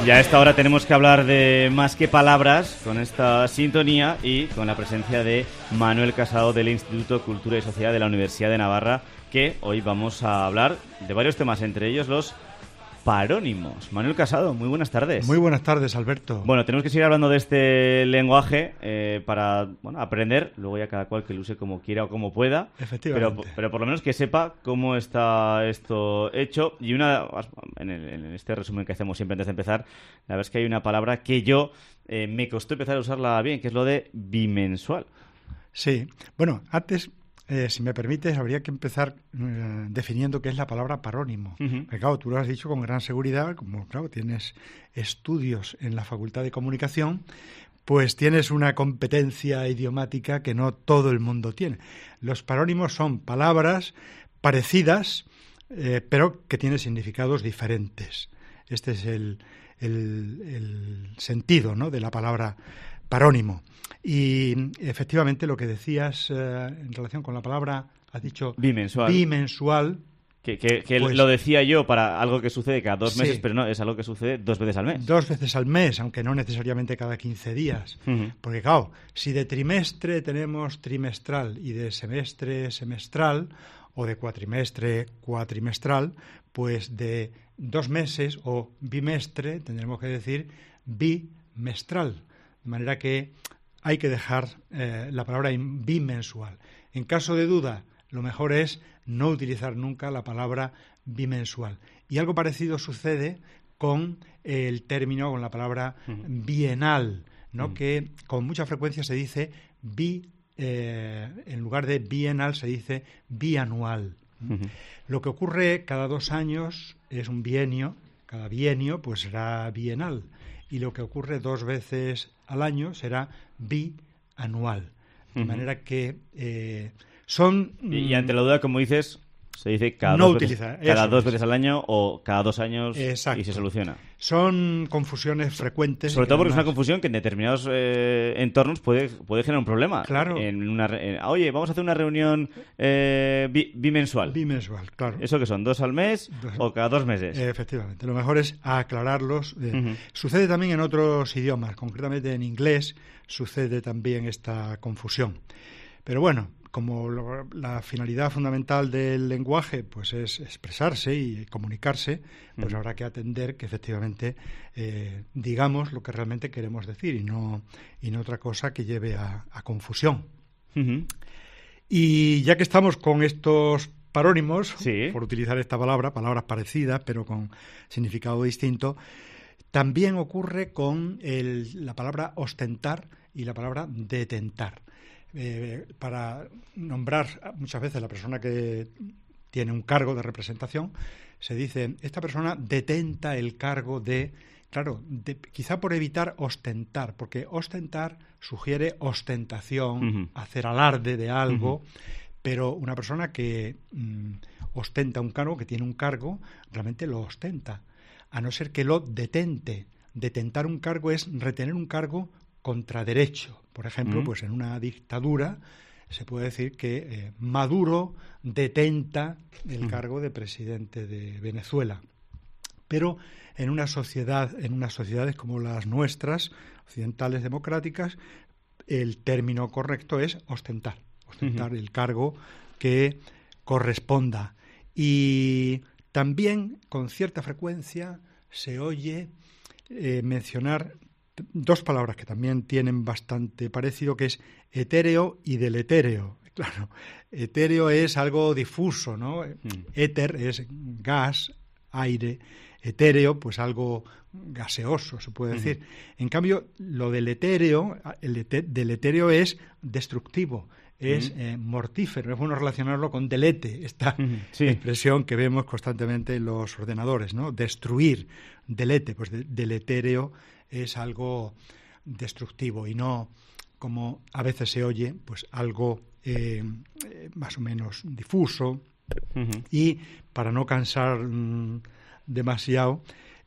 Y a esta hora tenemos que hablar de más que palabras con esta sintonía y con la presencia de Manuel Casado del Instituto Cultura y Sociedad de la Universidad de Navarra, que hoy vamos a hablar de varios temas, entre ellos los parónimos. Manuel Casado, muy buenas tardes. Muy buenas tardes, Alberto. Bueno, tenemos que seguir hablando de este lenguaje para aprender, luego ya cada cual que lo use como quiera o como pueda. Efectivamente. Pero por lo menos que sepa cómo está esto hecho. Y en este resumen que hacemos siempre antes de empezar, la verdad es que hay una palabra que yo me costó empezar a usarla bien, que es lo de bimensual. Sí. Bueno, antes, si me permites, habría que empezar definiendo qué es la palabra parónimo. Porque, claro, tú lo has dicho con gran seguridad, como claro, tienes estudios en la Facultad de Comunicación, pues tienes una competencia idiomática que no todo el mundo tiene. Los parónimos son palabras parecidas, pero que tienen significados diferentes. Este es el sentido, ¿no?, de la palabra parónimo. Y efectivamente lo que decías en relación con la palabra, has dicho bimensual. Que pues, lo decía yo para algo que sucede cada 2 meses, pero no, es algo que sucede 2 veces al mes. 2 veces al mes, aunque no necesariamente cada 15 días. Porque claro, si de trimestre tenemos trimestral y de semestre semestral, o de cuatrimestre cuatrimestral, pues de 2 meses o bimestre tendremos que decir bimestral. De manera que hay que dejar la palabra bimensual. En caso de duda, lo mejor es no utilizar nunca la palabra bimensual. Y algo parecido sucede con el término, con la palabra bienal, ¿no? Que con mucha frecuencia se dice en lugar de bienal se dice bianual. Lo que ocurre cada 2 años es un bienio, cada bienio pues será bienal. Y lo que ocurre 2 veces al año será bianual. De manera que son... Y ante la duda, como dices, se dice cada 2 veces al año o cada 2 años. Exacto. Y se soluciona. Son confusiones frecuentes. Sobre todo porque es una confusión que en determinados entornos puede generar un problema. Claro. Oye, vamos a hacer una reunión bimensual. Bimensual, claro. ¿Eso qué son? 2 al mes o cada 2 meses? Efectivamente. Lo mejor es aclararlos. Sucede también en otros idiomas. Concretamente en inglés sucede también esta confusión. Pero bueno, como la finalidad fundamental del lenguaje pues es expresarse y comunicarse, pues habrá que atender que efectivamente digamos lo que realmente queremos decir y no otra cosa que lleve a confusión. Y ya que estamos con estos parónimos, por utilizar esta palabras parecidas pero con significado distinto, también ocurre con la palabra ostentar y la palabra detentar. Para nombrar muchas veces la persona que tiene un cargo de representación, se dice, esta persona detenta el cargo de... Claro, quizá por evitar ostentar, porque ostentar sugiere ostentación, hacer alarde de algo, pero una persona que ostenta un cargo, que tiene un cargo, realmente lo ostenta, a no ser que lo detente. Detentar un cargo es retener un cargo contra derecho. Por ejemplo, pues en una dictadura se puede decir que Maduro detenta el cargo de presidente de Venezuela. Pero en unas sociedades como las nuestras, occidentales democráticas, el término correcto es ostentar el cargo que corresponda. Y también con cierta frecuencia se oye mencionar 2 palabras que también tienen bastante parecido, que es etéreo y deletéreo. Claro, etéreo es algo difuso, ¿no? Éter es gas, aire. Etéreo, pues algo gaseoso, se puede decir. En cambio, lo deletéreo, deletéreo es destructivo, es mortífero. Es bueno relacionarlo con delete, esta expresión que vemos constantemente en los ordenadores, ¿no? Destruir, delete, pues deletéreo es algo destructivo y no, como a veces se oye, pues algo más o menos difuso. Y para no cansar demasiado,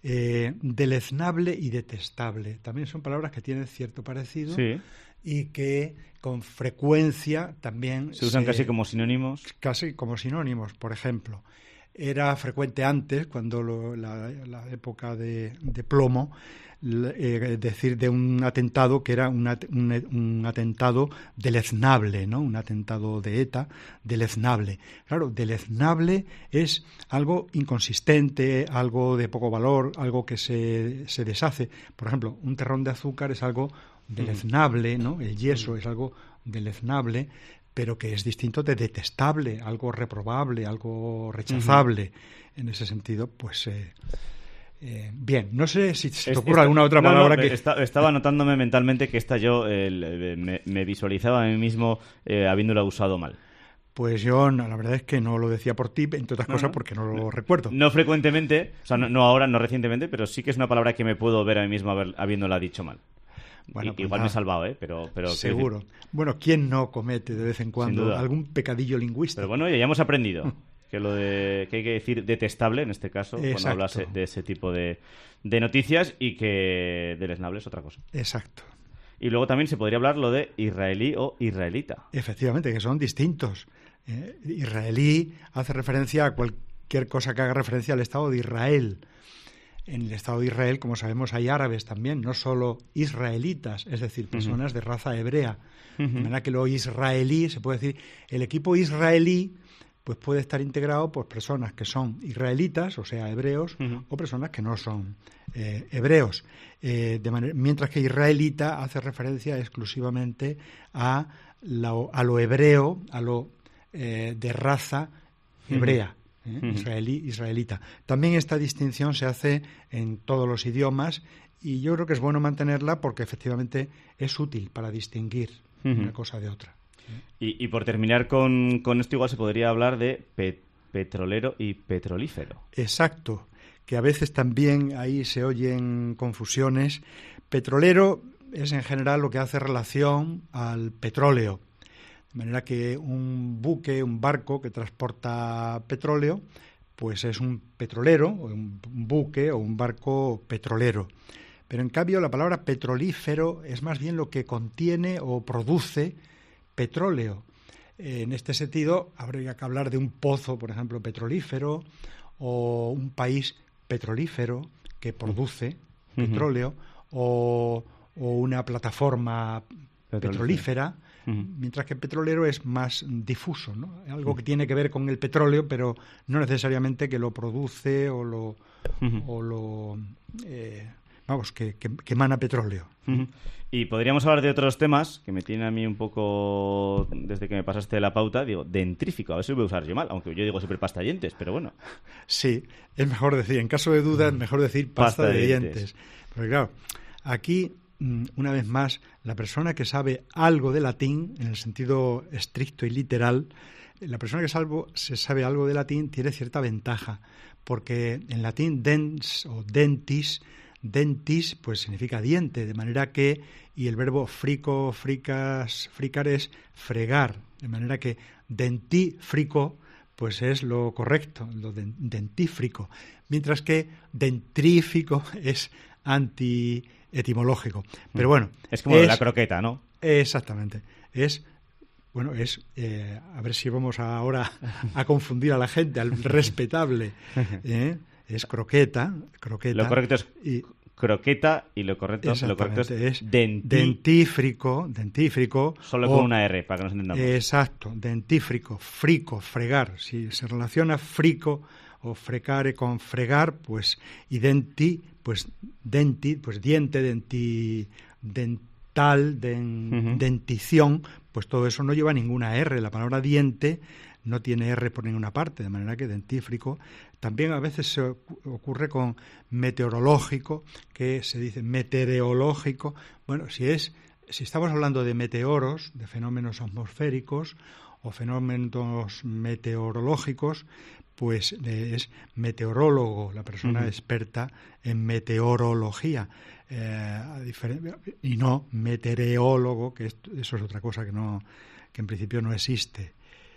deleznable y detestable también son palabras que tienen cierto parecido y que con frecuencia también se usan casi como sinónimos. Casi como sinónimos. Por ejemplo, era frecuente antes, cuando la época de plomo, decir de un atentado que era un atentado deleznable, ¿no? Un atentado de ETA deleznable. Claro, deleznable es algo inconsistente, algo de poco valor, algo que se deshace. Por ejemplo, un terrón de azúcar es algo deleznable, ¿no? El yeso es algo deleznable, pero que es distinto de detestable, algo reprobable, algo rechazable. En ese sentido, pues... bien, no sé si se te ocurre alguna otra palabra que... Estaba anotándome mentalmente que esta yo me visualizaba a mí mismo habiéndola usado mal. Pues yo, la verdad es que no lo decía por ti, entre otras cosas porque no lo recuerdo. No frecuentemente, o sea, no ahora, no recientemente, pero sí que es una palabra que me puedo ver a mí mismo habiéndola dicho mal. Bueno, pues igual me he salvado, pero seguro. Bueno, ¿quién no comete de vez en cuando algún pecadillo lingüístico? Pero bueno, ya hemos aprendido que que hay que decir detestable en este caso. Exacto. Cuando hablase de ese tipo de noticias, y que deleznable es otra cosa. Exacto. Y luego también se podría hablar lo de israelí o israelita. Efectivamente, que son distintos. Israelí hace referencia a cualquier cosa que haga referencia al Estado de Israel. En el Estado de Israel, como sabemos, hay árabes también, no solo israelitas, es decir, personas de raza hebrea. De manera que lo israelí, se puede decir, el equipo israelí pues puede estar integrado por personas que son israelitas, o sea, hebreos, o personas que no son hebreos. Mientras que israelita hace referencia exclusivamente a lo hebreo, a lo de raza hebrea. Israelita. También esta distinción se hace en todos los idiomas, y yo creo que es bueno mantenerla porque efectivamente es útil para distinguir una cosa de otra. Y por terminar con esto, igual se podría hablar de petrolero y petrolífero. Exacto, que a veces también ahí se oyen confusiones. Petrolero es en general lo que hace relación al petróleo. De manera que un buque, un barco que transporta petróleo, pues es un petrolero, o un buque o un barco petrolero. Pero en cambio la palabra petrolífero es más bien lo que contiene o produce petróleo. En este sentido, habría que hablar de un pozo, por ejemplo, petrolífero, o un país petrolífero que produce petróleo, o una plataforma petrolífera. Mientras que petrolero es más difuso, ¿no? Algo que tiene que ver con el petróleo, pero no necesariamente que lo produce o lo que emana petróleo. Y podríamos hablar de otros temas que me tienen a mí un poco, desde que me pasaste la pauta, digo, dentrífico, a ver si lo voy a usar yo mal, aunque yo digo siempre pasta de dientes, pero bueno. Sí, es mejor decir, en caso de duda, es mejor decir pasta de dientes. Pero claro, aquí... una vez más, la persona que sabe algo de latín, en el sentido estricto y literal, la persona que sabe algo de latín tiene cierta ventaja, porque en latín dens o dentis pues significa diente, de manera que, y el verbo fricar es fregar, de manera que dentífrico pues es lo correcto, lo dentífrico, mientras que dentrífico es antietimológico. Pero bueno, es como la croqueta, ¿no? Exactamente. A ver si vamos ahora a confundir a la gente, al respetable. Es croqueta. Lo correcto es croqueta, y lo correcto es dentífrico. Solo con una R, para que nos entendamos. Exacto, dentífrico, frico, fregar. Si se relaciona frico o frecare con fregar, pues, y denti, pues diente, dental, dentición, pues todo eso no lleva ninguna R. La palabra diente no tiene R por ninguna parte, de manera que dentífrico. También a veces se ocurre con meteorológico, que se dice meteorológico. Bueno, si estamos hablando de meteoros, de fenómenos atmosféricos o fenómenos meteorológicos, pues es meteorólogo, la persona experta en meteorología, y no meteorólogo, que eso es otra cosa que en principio no existe.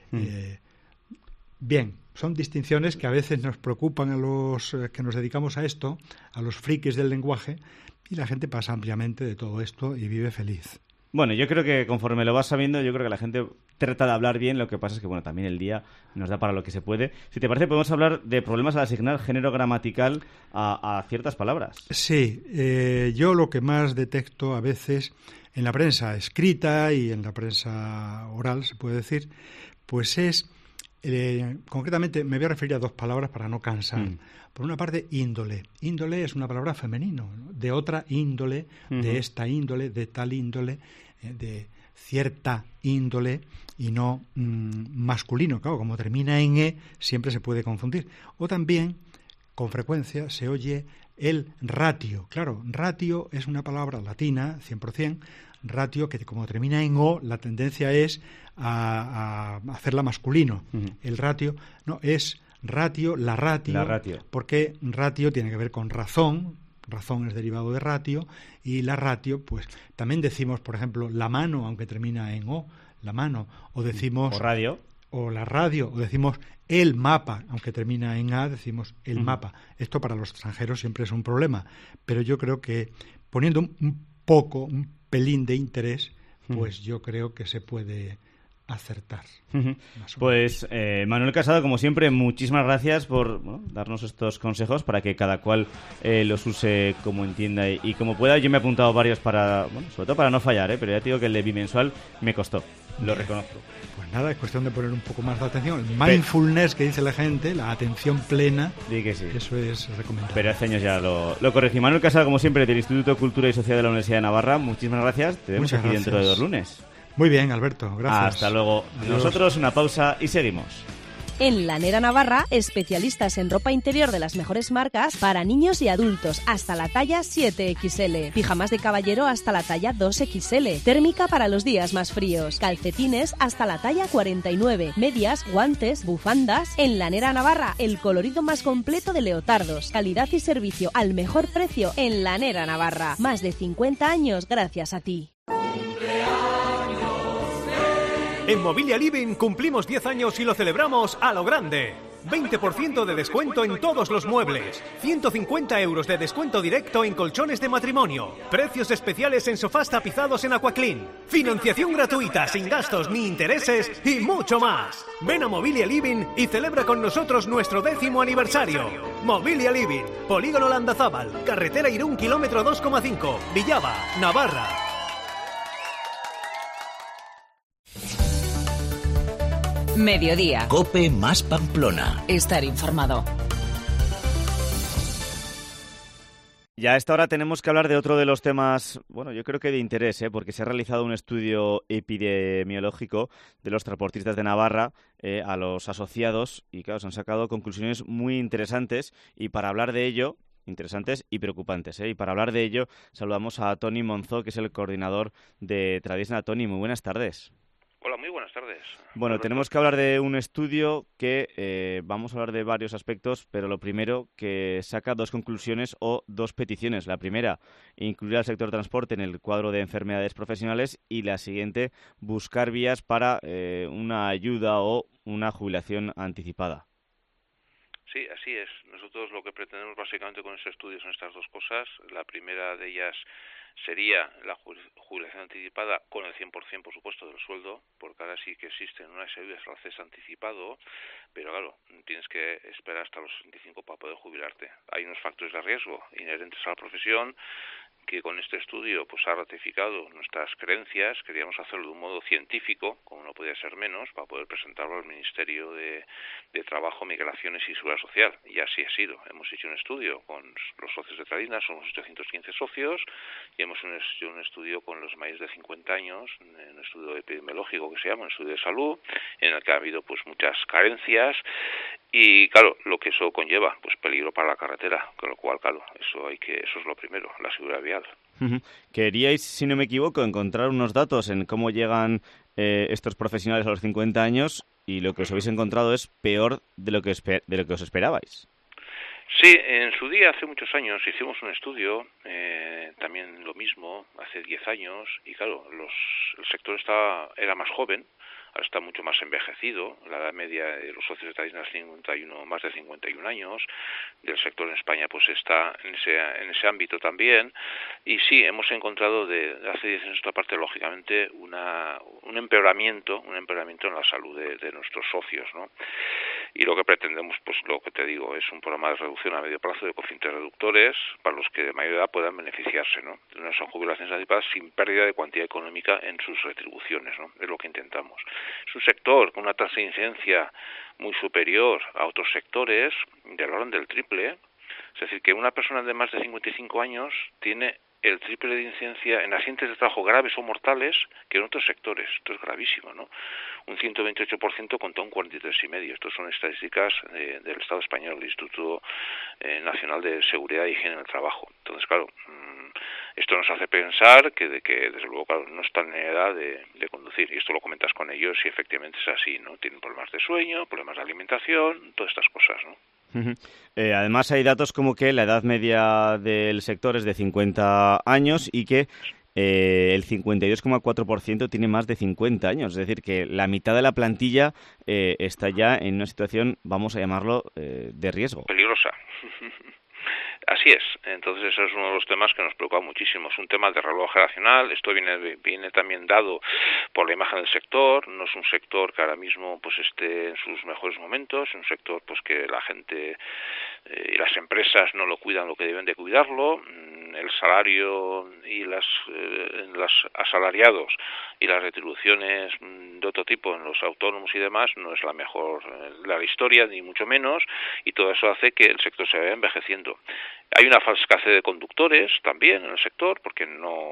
Bien, son distinciones que a veces nos preocupan a los que nos dedicamos a esto, a los frikis del lenguaje, y la gente pasa ampliamente de todo esto y vive feliz. Bueno, yo creo que conforme lo vas sabiendo, yo creo que la gente trata de hablar bien, lo que pasa es que, bueno, también el día nos da para lo que se puede. Si te parece, podemos hablar de problemas al asignar género gramatical a ciertas palabras. Sí, yo lo que más detecto a veces en la prensa escrita y en la prensa oral, se puede decir, pues es, concretamente me voy a referir a dos palabras para no cansar. Por una parte, índole. Índole es una palabra femenino, ¿no? De otra índole, de esta índole, de tal índole, de cierta índole y no masculino. Claro, como termina en E, siempre se puede confundir. O también, con frecuencia, se oye el ratio. Claro, ratio es una palabra latina, 100%, ratio que como termina en O, la tendencia es a hacerla masculino. El ratio no es ratio, la ratio, porque ratio tiene que ver con razón es derivado de ratio, y la ratio, pues también decimos, por ejemplo, la mano, aunque termina en O, la mano, o decimos... O radio. O la radio, o decimos el mapa, aunque termina en A, decimos el mapa. Esto para los extranjeros siempre es un problema, pero yo creo que poniendo un pelín de interés, pues yo creo que se puede acertar. Pues Manuel Casado, como siempre, muchísimas gracias por darnos estos consejos para que cada cual los use como entienda y como pueda. Yo me he apuntado varios para, sobre todo para no fallar, pero ya te digo que el de bimensual me costó, lo reconozco. Pues nada, es cuestión de poner un poco más de atención. El mindfulness que dice la gente, la atención plena, que sí. Eso es recomendable. Pero hace años ya lo corregí. Manuel Casado, como siempre, del Instituto Cultura y Sociedad de la Universidad de Navarra, muchísimas gracias. Te vemos aquí dentro de 2 lunes. Muy bien, Alberto, gracias. Hasta luego. Adiós. Nosotros una pausa y seguimos. En Lanera Navarra, especialistas en ropa interior de las mejores marcas para niños y adultos, hasta la talla 7XL. Pijamas de caballero hasta la talla 2XL. Térmica para los días más fríos. Calcetines hasta la talla 49. Medias, guantes, bufandas. En Lanera Navarra, el colorido más completo de leotardos. Calidad y servicio al mejor precio en Lanera Navarra. Más de 50 años gracias a ti. En Mobilia Living cumplimos 10 años y lo celebramos a lo grande. 20% de descuento en todos los muebles. 150 euros de descuento directo en colchones de matrimonio. Precios especiales en sofás tapizados en Aquaclean. Financiación gratuita, sin gastos ni intereses y mucho más. Ven a Mobilia Living y celebra con nosotros nuestro 10º aniversario. Mobilia Living, Polígono Landazábal, Carretera Irún, kilómetro 2,5, Villaba, Navarra. Mediodía. COPE más Pamplona. Estar informado. Ya a esta hora tenemos que hablar de otro de los temas, yo creo que de interés, porque se ha realizado un estudio epidemiológico de los transportistas de Navarra a los asociados y, claro, se han sacado conclusiones muy interesantes y para hablar de ello, interesantes y preocupantes, y para hablar de ello saludamos a Toni Monzó, que es el coordinador de Tradisna. Toni, muy buenas tardes. Hola, muy buenas tardes. Bueno, tenemos que hablar de un estudio que vamos a hablar de varios aspectos, pero lo primero que saca 2 conclusiones o 2 peticiones. La primera, incluir al sector transporte en el cuadro de enfermedades profesionales y la siguiente, buscar vías para una ayuda o una jubilación anticipada. Sí, así es. Nosotros lo que pretendemos básicamente con este estudio son estas 2 cosas. La primera de ellas sería la jubilación anticipada con el 100%, por supuesto, del sueldo, porque ahora sí que existen unas ayudas al acceso anticipado, pero claro, tienes que esperar hasta los 65 para poder jubilarte. Hay unos factores de riesgo inherentes a la profesión que con este estudio pues ha ratificado nuestras creencias. Queríamos hacerlo de un modo científico, como no podía ser menos, para poder presentarlo al Ministerio de Trabajo, Migraciones y Seguridad Social. Y así ha sido. Hemos hecho un estudio con los socios de Tradisna, somos 815 socios, y hemos hecho un estudio con los mayores de 50 años, un estudio epidemiológico que se llama, un estudio de salud, en el que ha habido pues muchas carencias y, claro, lo que eso conlleva, pues peligro para la carretera, con lo cual, claro, eso es lo primero, la seguridad vial. Queríais, si no me equivoco, encontrar unos datos en cómo llegan estos profesionales a los 50 años y lo que os habéis encontrado es peor de lo que os esperabais. Sí, en su día, hace muchos años, hicimos un estudio, también lo mismo, hace 10 años, y claro, el sector era más joven, está mucho más envejecido. La edad media de los socios de Tradisna es más de 51 años. Del sector en España pues está en ese ámbito también. Y sí, hemos encontrado de hace 10 años esta parte, lógicamente, un empeoramiento en la salud de nuestros socios, ¿no? Y lo que pretendemos, pues lo que te digo, es un programa de reducción a medio plazo de coeficientes reductores para los que de mayor edad puedan beneficiarse, ¿no? De unas jubilaciones anticipadas sin pérdida de cuantía económica en sus retribuciones, ¿no? Es lo que intentamos. Es un sector con una tasa de incidencia muy superior a otros sectores, del orden del triple. Es decir, que una persona de más de 55 años tiene el triple de incidencia en accidentes de trabajo graves o mortales que en otros sectores. Esto es gravísimo, ¿no? Un 128% contra un 43,5%. Estas son estadísticas del Estado español, del Instituto Nacional de Seguridad y Higiene en el Trabajo. Entonces, claro, esto nos hace pensar que desde luego, claro, no están en edad de conducir. Y esto lo comentas con ellos y efectivamente es así, ¿no? Tienen problemas de sueño, problemas de alimentación, todas estas cosas, ¿no? Además hay datos como que la edad media del sector es de 50 años y que el 52,4% tiene más de 50 años. Es decir, que la mitad de la plantilla está ya en una situación, vamos a llamarlo, de riesgo. Peligrosa. Así es. Entonces ese es uno de los temas que nos preocupa muchísimo. Es un tema de relevo generacional. Esto viene también dado por la imagen del sector. No es un sector que ahora mismo pues esté en sus mejores momentos. Es un sector pues que la gente y las empresas no lo cuidan lo que deben de cuidarlo. El salario y los asalariados y las retribuciones de otro tipo en los autónomos y demás no es la mejor de la historia, ni mucho menos, y todo eso hace que el sector se vaya envejeciendo. Hay una falsa escasez de conductores también en el sector, porque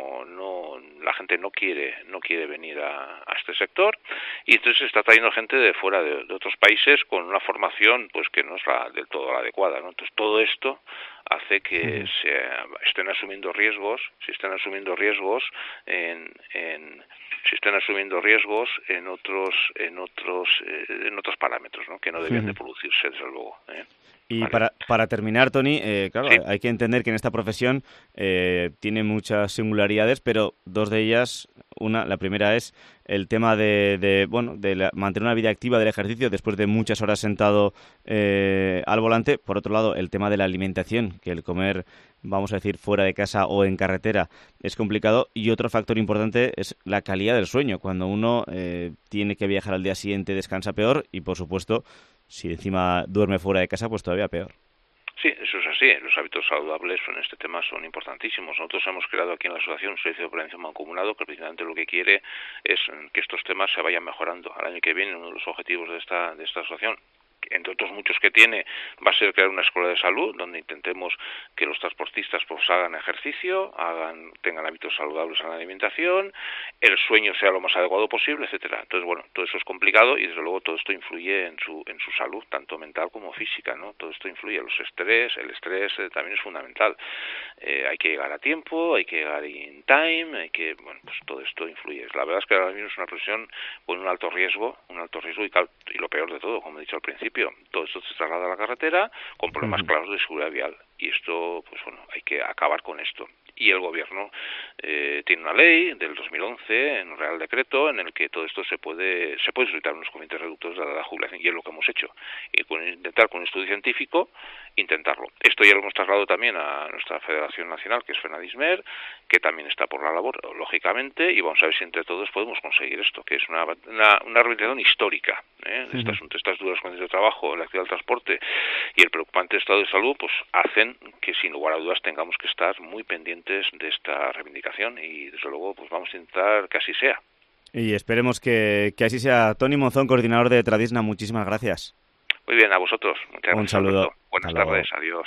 la gente no quiere venir a este sector, y entonces se está trayendo gente de fuera de otros países con una formación pues que no es del todo la adecuada, ¿no? Entonces todo esto hace que se estén asumiendo riesgos, en otros parámetros, ¿no? Que no debían de producirse, desde luego, Y vale. para terminar, Toni, claro, sí. Hay que entender que en esta profesión tiene muchas singularidades, pero dos de ellas, la primera es el tema de mantener una vida activa del ejercicio después de muchas horas sentado al volante. Por otro lado, el tema de la alimentación, que el comer, vamos a decir, fuera de casa o en carretera es complicado. Y otro factor importante es la calidad del sueño. Cuando uno tiene que viajar al día siguiente, descansa peor y, por supuesto, si encima duerme fuera de casa, pues todavía peor. Sí, eso es así. Los hábitos saludables en este tema son importantísimos. Nosotros hemos creado aquí en la asociación un servicio de prevención mancomunado que precisamente lo que quiere es que estos temas se vayan mejorando. Al año que viene, uno de los objetivos de esta asociación, entre otros muchos que tiene, va a ser crear una escuela de salud donde intentemos que los transportistas pues hagan ejercicio, tengan hábitos saludables en la alimentación, el sueño sea lo más adecuado posible, etcétera. Entonces, bueno, todo eso es complicado y desde luego todo esto influye en su salud, tanto mental como física, ¿no? Todo esto influye, el estrés también es fundamental. Hay que llegar a tiempo, hay que llegar in time, pues todo esto influye. La verdad es que ahora mismo es una profesión con un alto riesgo y lo peor de todo, como he dicho al principio, todo esto se traslada a la carretera con problemas claros de seguridad vial. Y esto, pues bueno, hay que acabar con esto. Y el gobierno tiene una ley del 2011, en un Real Decreto, en el que todo esto se puede solicitar unos comités reductores de la jubilación, y es lo que hemos hecho. Y intentar con un estudio científico, intentarlo. Esto ya lo hemos trasladado también a nuestra Federación Nacional, que es FENADISMER, que también está por la labor, lógicamente, y vamos a ver si entre todos podemos conseguir esto, que es una rehabilitación histórica. Estas duras condiciones de trabajo, la actividad del transporte y el preocupante estado de salud, pues hacen que sin lugar a dudas tengamos que estar muy pendientes de esta reivindicación y desde luego pues vamos a intentar que así sea. Y esperemos que así sea. Toni Monzón, coordinador de Tradisna, muchísimas gracias. Muy bien, a vosotros. Muchas gracias. Un saludo. Alberto. Buenas tardes. Adiós.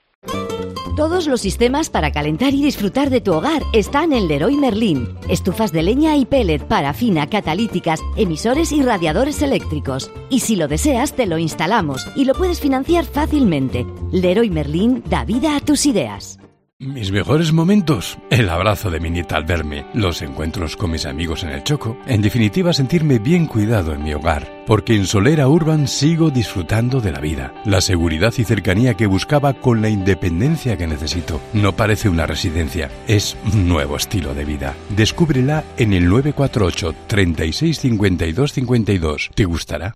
Todos los sistemas para calentar y disfrutar de tu hogar están en Leroy Merlin. Estufas de leña y pellet, parafina, catalíticas, emisores y radiadores eléctricos. Y si lo deseas, te lo instalamos y lo puedes financiar fácilmente. Leroy Merlin da vida a tus ideas. Mis mejores momentos, el abrazo de mi nieta al verme, los encuentros con mis amigos en el Choco, en definitiva sentirme bien cuidado en mi hogar, porque en Solera Urban sigo disfrutando de la vida, la seguridad y cercanía que buscaba con la independencia que necesito. No parece una residencia, es un nuevo estilo de vida. Descúbrela en el 948 36 52 52. ¿Te gustará?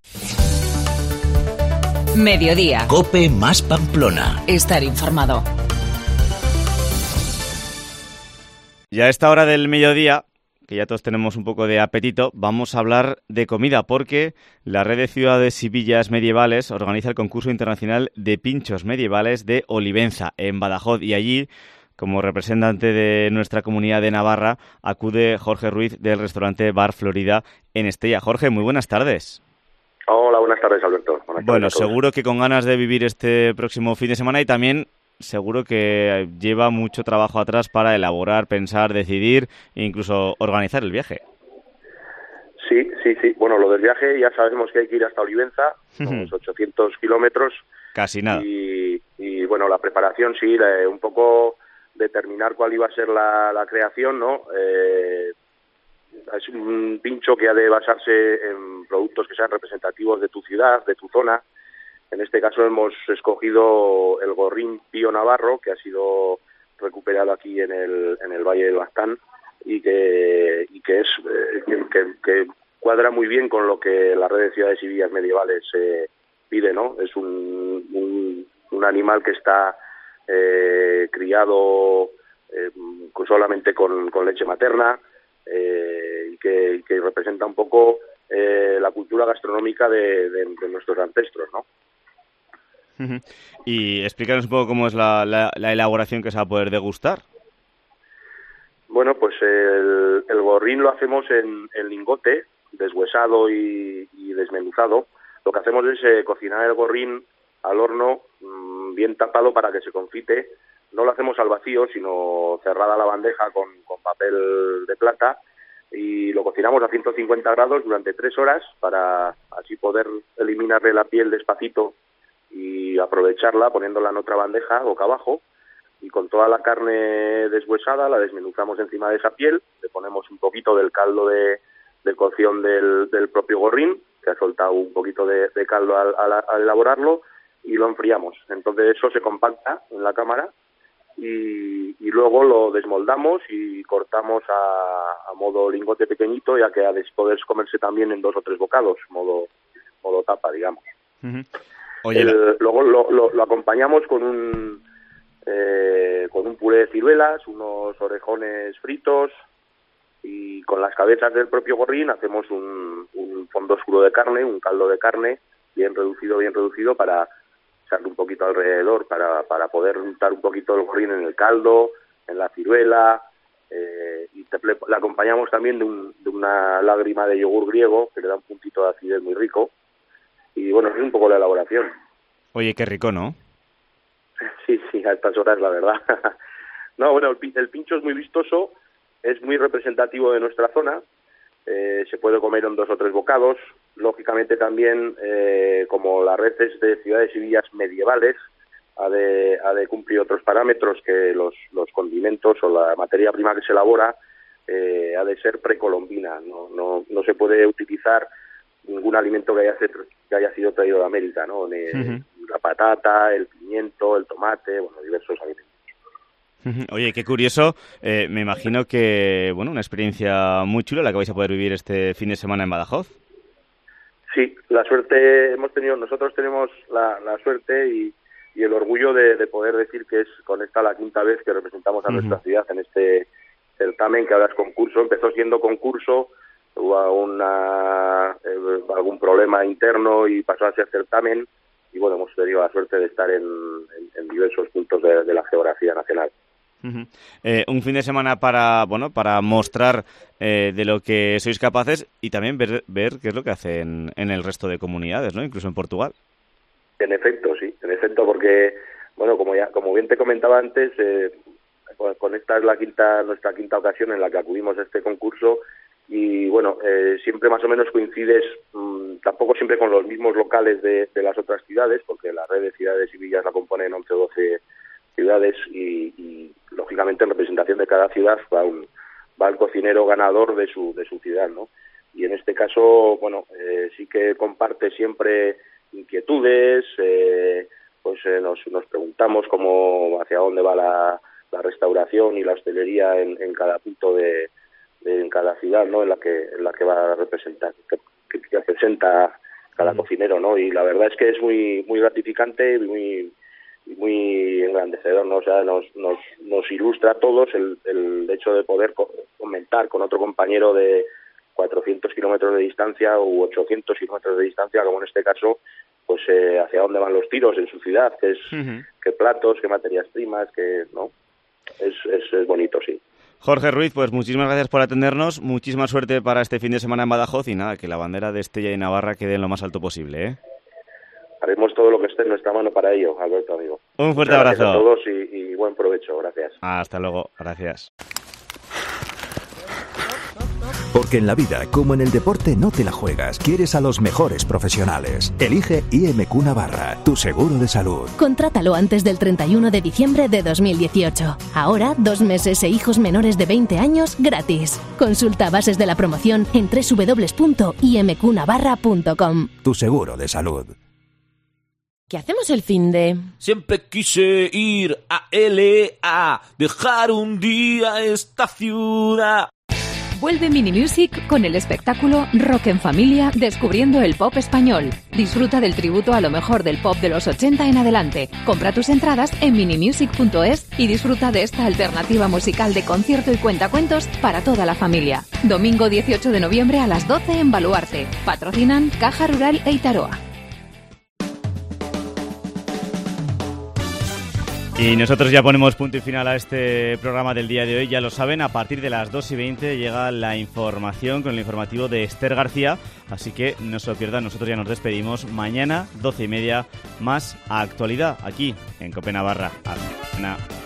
Mediodía. COPE más Pamplona. Estar informado. Ya a esta hora del mediodía, que ya todos tenemos un poco de apetito, vamos a hablar de comida porque la Red de Ciudades y Villas Medievales organiza el concurso internacional de pinchos medievales de Olivenza, en Badajoz, y allí, como representante de nuestra comunidad de Navarra, acude Jorge Ruiz del restaurante Bar Florida en Estella. Jorge, muy buenas tardes. Hola, buenas tardes, Alberto. Bueno, seguro que con ganas de vivir este próximo fin de semana y también seguro que lleva mucho trabajo atrás para elaborar, pensar, decidir e incluso organizar el viaje. Sí. Bueno, lo del viaje ya sabemos que hay que ir hasta Olivenza, unos 800 kilómetros. Casi nada. Y bueno, la preparación sí, un poco determinar cuál iba a ser la creación, ¿no? Es un pincho que ha de basarse en productos que sean representativos de tu ciudad, de tu zona. En este caso hemos escogido el gorrín pío navarro, que ha sido recuperado aquí en el Valle del Baztán y que cuadra muy bien con lo que la Red de Ciudades y Villas Medievales pide, ¿no? Es un animal que está criado solamente con leche materna y que representa un poco la cultura gastronómica de nuestros ancestros, ¿no? Y explícanos un poco cómo es la elaboración que se va a poder degustar. Bueno, pues el gorrín lo hacemos en lingote, deshuesado y desmenuzado. Lo que hacemos es cocinar el gorrín al horno bien tapado para que se confite. No lo hacemos al vacío, sino cerrada la bandeja con papel de plata, y lo cocinamos a 150 grados durante 3 horas para así poder eliminarle la piel despacito y aprovecharla poniéndola en otra bandeja boca abajo, y con toda la carne deshuesada la desmenuzamos encima de esa piel, le ponemos un poquito del caldo de cocción del propio gorrín, que ha soltado un poquito de caldo al elaborarlo, y lo enfriamos. Entonces eso se compacta en la cámara y luego lo desmoldamos y cortamos a modo lingote pequeñito, ya que ha de poder comerse también en 2 o 3 bocados, modo tapa, digamos. Uh-huh. Luego lo acompañamos con un puré de ciruelas, unos orejones fritos, y con las cabezas del propio gorrín hacemos un fondo oscuro de carne, un caldo de carne bien reducido para echarle un poquito alrededor, para poder untar un poquito el gorrín en el caldo, en la ciruela, y la acompañamos también de una lágrima de yogur griego que le da un puntito de acidez muy rico. Y bueno, es un poco la elaboración. Oye, qué rico, ¿no? Sí, a estas horas, la verdad. No, bueno, el pincho es muy vistoso, es muy representativo de nuestra zona, se puede comer en 2 o 3 bocados. Lógicamente también, como la red es de ciudades y villas medievales, ha de cumplir otros parámetros, que los condimentos o la materia prima que se elabora ha de ser precolombina. No se puede utilizar ningún alimento que haya sido traído de América, ¿no? La patata, el pimiento, el tomate, bueno, diversos alimentos. Oye, qué curioso. Me imagino que, bueno, una experiencia muy chula la que vais a poder vivir este fin de semana en Badajoz. Sí, la suerte nosotros tenemos la suerte y el orgullo de poder decir que es con esta la 5ª vez que representamos a nuestra ciudad en este certamen, que ahora es concurso. Empezó siendo concurso, hubo algún problema interno y pasó a ser certamen, y bueno, hemos tenido la suerte de estar en diversos puntos de la geografía nacional. Un fin de semana para mostrar de lo que sois capaces y también ver qué es lo que hacen en el resto de comunidades, ¿no? Incluso en Portugal. En efecto, sí, porque, bueno, como bien te comentaba antes, con esta es nuestra quinta ocasión en la que acudimos a este concurso, y bueno, siempre más o menos coincides, tampoco siempre con los mismos locales de las otras ciudades, porque la red de ciudades y villas la componen 11 o 12 ciudades, y lógicamente en representación de cada ciudad va el cocinero ganador de su ciudad, ¿no? Y en este caso, bueno, sí que comparte siempre inquietudes, nos preguntamos hacia dónde va la restauración y la hostelería en cada punto en cada ciudad, ¿no? En la que va a representar, que representa cada cocinero, ¿no? Y la verdad es que es muy muy gratificante y muy engrandecedor, ¿no? O sea, nos ilustra a todos el hecho de poder comentar con otro compañero de 400 kilómetros de distancia u 800 kilómetros de distancia, como en este caso, pues hacia dónde van los tiros en su ciudad, qué platos, qué materias primas, ¿no? Es bonito, sí. Jorge Ruiz, pues muchísimas gracias por atendernos, muchísima suerte para este fin de semana en Badajoz y nada, que la bandera de Estella y Navarra quede en lo más alto posible, ¿eh? Haremos todo lo que esté en nuestra mano para ello, Alberto, amigo. Un fuerte abrazo. Gracias a todos y buen provecho, gracias. Hasta luego, gracias. Porque en la vida, como en el deporte, no te la juegas. Quieres a los mejores profesionales. Elige IMQ Navarra, tu seguro de salud. Contrátalo antes del 31 de diciembre de 2018. Ahora, 2 meses e hijos menores de 20 años gratis. Consulta bases de la promoción en www.imqnavarra.com. Tu seguro de salud. ¿Qué hacemos el finde? Siempre quise ir a LA, dejar un día esta ciudad. Vuelve Minimusic con el espectáculo Rock en Familia, descubriendo el pop español. Disfruta del tributo a lo mejor del pop de los 80 en adelante. Compra tus entradas en minimusic.es y disfruta de esta alternativa musical de concierto y cuentacuentos para toda la familia. Domingo 18 de noviembre a las 12 en Baluarte. Patrocinan Caja Rural e Itaroa. Y nosotros ya ponemos punto y final a este programa del día de hoy. Ya lo saben, a partir de las 2:20 llega la información con el informativo de Esther García. Así que no se lo pierdan, nosotros ya nos despedimos. Mañana, 12:30, más actualidad aquí en COPE Navarra. Hasta mañana.